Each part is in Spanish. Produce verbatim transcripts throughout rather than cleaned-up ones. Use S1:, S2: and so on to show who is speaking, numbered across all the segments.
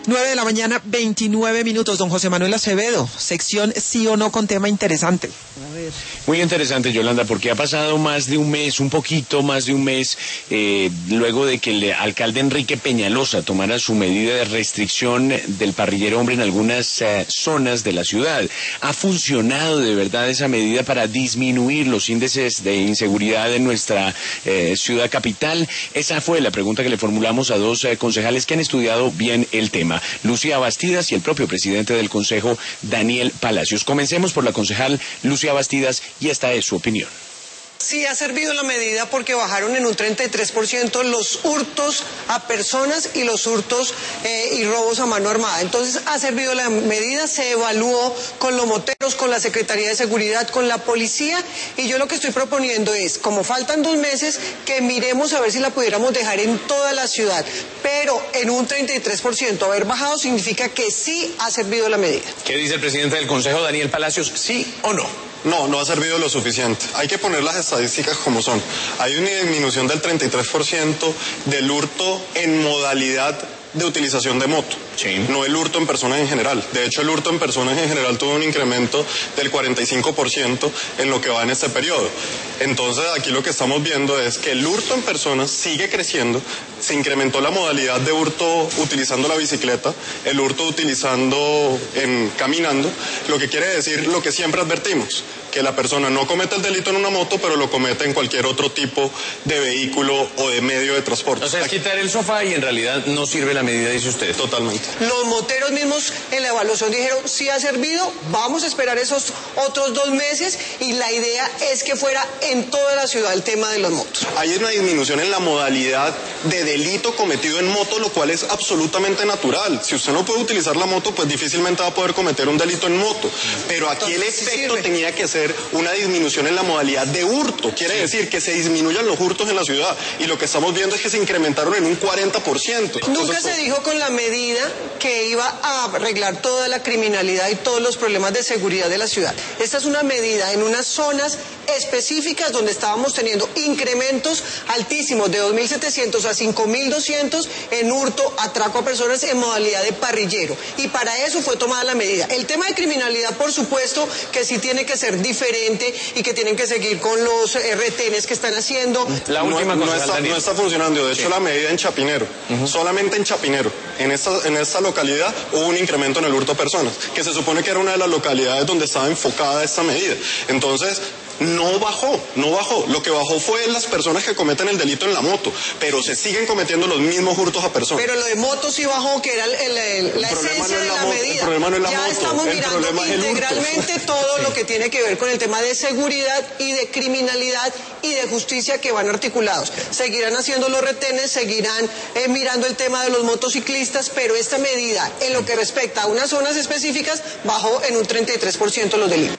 S1: nueve de la mañana, veintinueve minutos. Don José Manuel Acevedo, sección sí o no con tema interesante.
S2: A ver.
S3: Muy interesante, Yolanda, porque ha pasado más de un mes, un poquito más de un mes, eh, luego de que el alcalde Enrique Peñalosa tomara su medida de restricción del parrillero hombre en algunas eh, zonas de la ciudad. ¿Ha funcionado de verdad esa medida para disminuir los índices de inseguridad en nuestra eh, ciudad capital? Esa fue la pregunta que le formulamos a dos eh, concejales que han estudiado bien el tema, Lucía Bastidas y el propio presidente del Consejo, Daniel Palacios. Comencemos por la concejal Lucía Bastidas y esta es su opinión.
S4: Sí, ha servido la medida porque bajaron en un treinta y tres por ciento los hurtos a personas y los hurtos eh, y robos a mano armada. Entonces ha servido la medida, se evaluó con los moteros, con la Secretaría de Seguridad, con la policía, y yo lo que estoy proponiendo es, como faltan dos meses, que miremos a ver si la pudiéramos dejar en toda la ciudad, pero en un treinta y tres por ciento haber bajado significa que sí ha servido la medida.
S3: ¿Qué dice el presidente del Consejo, Daniel Palacios? ¿Sí o no?
S5: No, no ha servido lo suficiente. Hay que poner las estadísticas como son. Hay una disminución del treinta y tres por ciento del hurto en modalidad de utilización de moto,
S3: sí.
S5: No el hurto en personas en general. De hecho, el hurto en personas en general tuvo un incremento del cuarenta y cinco por ciento en lo que va en este periodo. Entonces, aquí lo que estamos viendo es que el hurto en personas sigue creciendo. Se incrementó la modalidad de hurto utilizando la bicicleta, el hurto utilizando en caminando, lo que quiere decir lo que siempre advertimos, que la persona no comete el delito en una moto, pero lo comete en cualquier otro tipo de vehículo o de medio de transporte.
S3: O sea, es quitar el sofá y en realidad no sirve la medida, dice usted.
S5: Totalmente.
S4: Los moteros mismos en la evaluación dijeron, sí ha servido, vamos a esperar esos otros dos meses, y la idea es que fuera en toda la ciudad el tema de los motos.
S5: Hay una disminución en la modalidad de delito cometido en moto, lo cual es absolutamente natural. Si usted no puede utilizar la moto, pues difícilmente va a poder cometer un delito en moto. Pero aquí el efecto tenía que ser una disminución en la modalidad de hurto. Quiere sí. decir que se disminuyan los hurtos en la ciudad, y lo que estamos viendo es que se incrementaron en un cuarenta por ciento.
S4: Nunca se dijo con la medida que iba a arreglar toda la criminalidad y todos los problemas de seguridad de la ciudad. Esta es una medida en unas zonas específicas donde estábamos teniendo incrementos altísimos de dos mil setecientos a cinco mil doscientos en hurto, atraco a personas en modalidad de parrillero, y para eso fue tomada la medida. El tema de criminalidad, por supuesto que sí tiene que ser diferente y que tienen que seguir con los eh, retenes que están haciendo.
S3: La última
S5: no, no,
S3: cosa,
S5: está, no está funcionando. De hecho, sí. la medida en Chapinero, uh-huh. solamente en Chapinero, en esta, en esta localidad hubo un incremento en el hurto a personas, que se supone que era una de las localidades donde estaba enfocada esta medida. Entonces, no bajó, no bajó. Lo que bajó fue las personas que cometen el delito en la moto, pero se siguen cometiendo los mismos hurtos a personas.
S4: Pero lo de moto sí bajó, que era el, el, el, la esencia no de la, la medida.
S5: El problema no es la
S4: ya
S5: moto,
S4: estamos
S5: el
S4: mirando
S5: problema
S4: integralmente
S5: es el
S4: todo
S5: sí.
S4: lo que tiene que ver con el tema de seguridad y de criminalidad y de justicia, que van articulados. Seguirán haciendo los retenes, seguirán eh, mirando el tema de los motociclistas, pero esta medida, en lo que respecta a unas zonas específicas, bajó en un treinta y tres por ciento los delitos.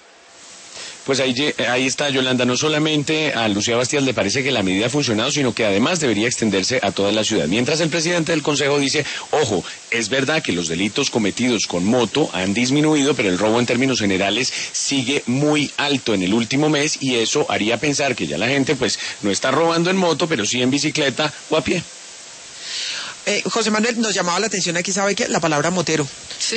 S3: Pues ahí, ahí está, Yolanda. No solamente a Lucía Bastidas le parece que la medida ha funcionado, sino que además debería extenderse a toda la ciudad. Mientras el presidente del Consejo dice, ojo, es verdad que los delitos cometidos con moto han disminuido, pero el robo en términos generales sigue muy alto en el último mes, y eso haría pensar que ya la gente pues no está robando en moto, pero sí en bicicleta o a pie.
S1: Eh, José Manuel, nos llamaba la atención aquí, ¿sabe qué? La palabra motero.